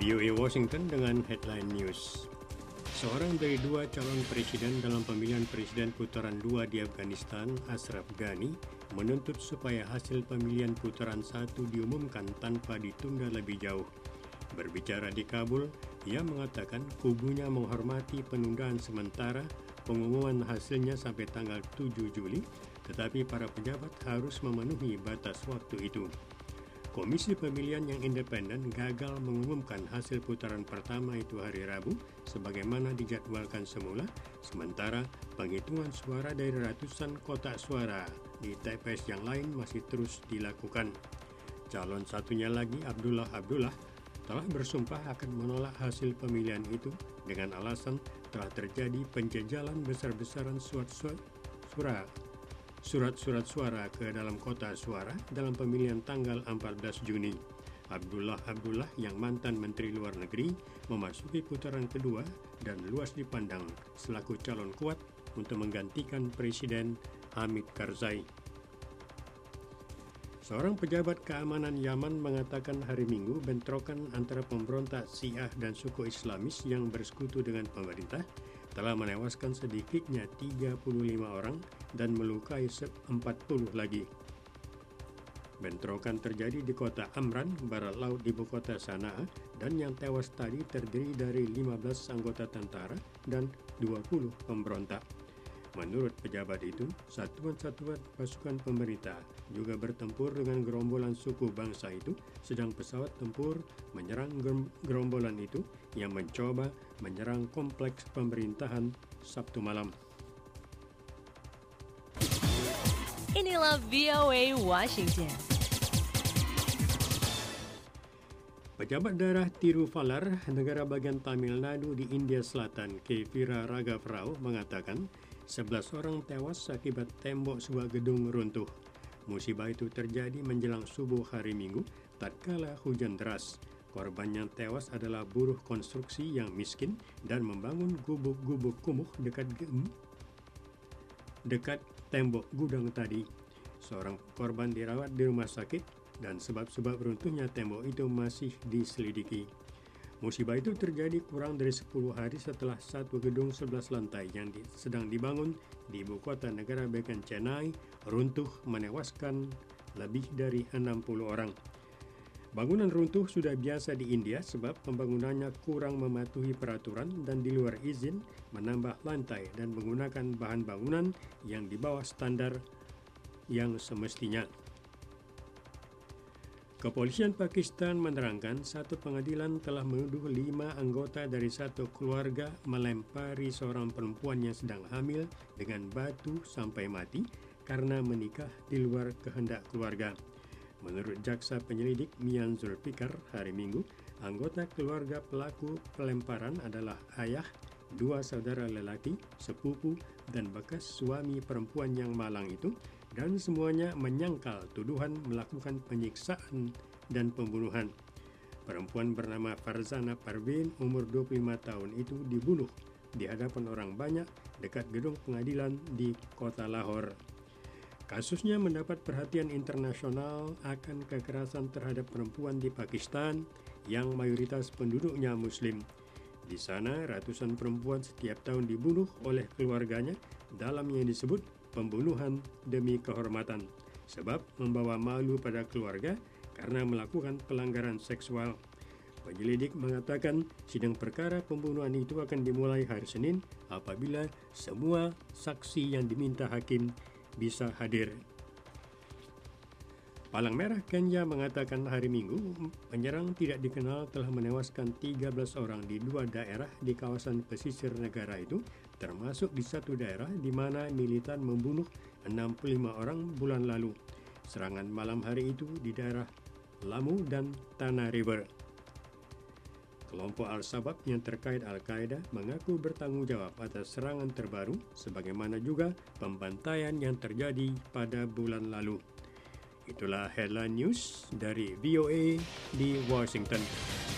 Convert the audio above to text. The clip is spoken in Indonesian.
VOA Washington dengan headline news. Seorang dari dua calon presiden dalam pemilihan presiden putaran 2 di Afghanistan, Ashraf Ghani, menuntut supaya hasil pemilihan putaran 1 diumumkan tanpa ditunda lebih jauh. Berbicara di Kabul, ia mengatakan kubunya menghormati penundaan sementara pengumuman hasilnya sampai tanggal 7 Juli, tetapi para pejabat harus memenuhi batas waktu itu. Komisi Pemilihan yang independen gagal mengumumkan hasil putaran pertama itu hari Rabu sebagaimana dijadwalkan semula, sementara penghitungan suara dari ratusan kotak suara di TPS yang lain masih terus dilakukan. Calon satunya lagi, Abdullah telah bersumpah akan menolak hasil pemilihan itu dengan alasan telah terjadi penjejalan besar-besaran surat-surat suara ke dalam kotak suara dalam pemilihan tanggal 14 Juni. Abdullah yang mantan Menteri Luar Negeri memasuki putaran kedua dan luas dipandang selaku calon kuat untuk menggantikan Presiden Hamid Karzai. Seorang pejabat keamanan Yaman mengatakan hari Minggu bentrokan antara pemberontak Syiah dan suku Islamis yang bersekutu dengan pemerintah telah menewaskan sedikitnya 35 orang dan melukai 40 lagi. Bentrokan terjadi di kota Amran, barat laut ibu kota Sanaa, dan yang tewas tadi terdiri dari 15 anggota tentara dan 20 pemberontak. Menurut pejabat itu, satuan-satuan pasukan pemerintah juga bertempur dengan gerombolan suku bangsa itu, sedang pesawat tempur menyerang gerombolan itu yang mencoba menyerang kompleks pemerintahan Sabtu malam. Inilah VOA Washington. Pejabat daerah Tiruvalar, negara bagian Tamil Nadu di India Selatan, K. Vira Ragavrao mengatakan 11 orang tewas akibat tembok sebuah gedung runtuh. Musibah itu terjadi menjelang subuh hari Minggu, tatkala hujan deras. Korban yang tewas adalah buruh konstruksi yang miskin dan membangun gubuk-gubuk kumuh dekat tembok gudang tadi. Seorang korban dirawat di rumah sakit dan sebab-sebab runtuhnya tembok itu masih diselidiki. Musibah itu terjadi kurang dari 10 hari setelah satu gedung 11 lantai yang sedang dibangun di ibu kota negara bagian Chennai runtuh menewaskan lebih dari 60 orang. Bangunan runtuh sudah biasa di India sebab pembangunannya kurang mematuhi peraturan dan di luar izin, menambah lantai dan menggunakan bahan bangunan yang di bawah standar yang semestinya. Kepolisian Pakistan menerangkan satu pengadilan telah menuduh 5 anggota dari satu keluarga melempari seorang perempuan yang sedang hamil dengan batu sampai mati karena menikah di luar kehendak keluarga. Menurut jaksa penyelidik Mian Zulfikar hari Minggu, anggota keluarga pelaku pelemparan adalah ayah, 2 saudara lelaki, sepupu, dan bekas suami perempuan yang malang itu, dan semuanya menyangkal tuduhan melakukan penyiksaan dan pembunuhan. Perempuan bernama Farzana Parvin, umur 25 tahun itu dibunuh di hadapan orang banyak dekat gedung pengadilan di kota Lahore. Kasusnya mendapat perhatian internasional akan kekerasan terhadap perempuan di Pakistan yang mayoritas penduduknya Muslim. Di sana, ratusan perempuan setiap tahun dibunuh oleh keluarganya dalam yang disebut pembunuhan demi kehormatan, sebab membawa malu pada keluarga karena melakukan pelanggaran seksual. Penyelidik mengatakan sidang perkara pembunuhan itu akan dimulai hari Senin apabila semua saksi yang diminta hakim bisa hadir. Palang Merah Kenya mengatakan hari Minggu, penyerang tidak dikenal telah menewaskan 13 orang di 2 daerah di kawasan pesisir negara itu, termasuk di satu daerah di mana militan membunuh 65 orang bulan lalu. Serangan malam hari itu di daerah Lamu dan Tana River. Kelompok Al-Shabaab yang terkait Al-Qaeda mengaku bertanggung jawab atas serangan terbaru, sebagaimana juga pembantaian yang terjadi pada bulan lalu. Itulah headline news dari VOA di Washington.